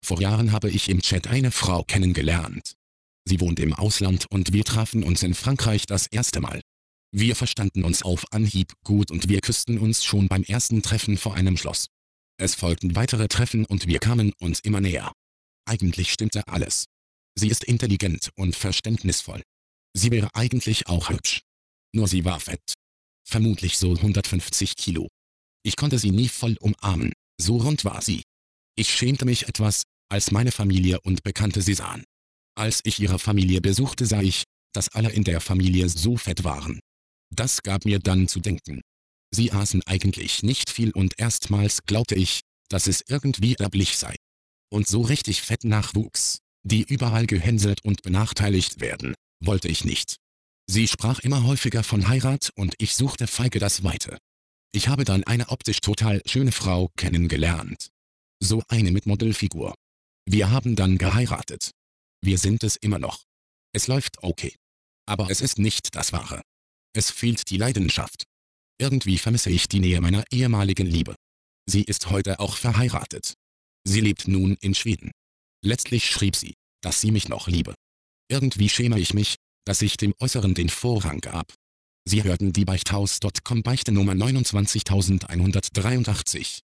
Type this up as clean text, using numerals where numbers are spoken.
Vor Jahren habe ich im Chat eine Frau kennengelernt. Sie wohnt im Ausland und wir trafen uns in Frankreich das erste Mal. Wir verstanden uns auf Anhieb gut und wir küssten uns schon beim ersten Treffen vor einem Schloss. Es folgten weitere Treffen und wir kamen uns immer näher. Eigentlich stimmte alles. Sie ist intelligent und verständnisvoll. Sie wäre eigentlich auch hübsch. Nur sie war fett. Vermutlich so 150 Kilo. Ich konnte sie nie voll umarmen, so rund war sie. Ich schämte mich etwas, als meine Familie und Bekannte sie sahen. Als ich ihre Familie besuchte, sah ich, dass alle in der Familie so fett waren. Das gab mir dann zu denken. Sie aßen eigentlich nicht viel und erstmals glaubte ich, dass es irgendwie erblich sei. Und so richtig Fettnachwuchs, die überall gehänselt und benachteiligt werden, wollte ich nicht. Sie sprach immer häufiger von Heirat und ich suchte feige das Weite. Ich habe dann eine optisch total schöne Frau kennengelernt. So eine mit Modelfigur. Wir haben dann geheiratet. Wir sind es immer noch. Es läuft okay. Aber es ist nicht das Wahre. Es fehlt die Leidenschaft. Irgendwie vermisse ich die Nähe meiner ehemaligen Liebe. Sie ist heute auch verheiratet. Sie lebt nun in Schweden. Letztlich schrieb sie, dass sie mich noch liebe. Irgendwie schäme ich mich, dass ich dem Äußeren den Vorrang gab. Sie hörten die Beichthaus.com Beichte Nummer 29183.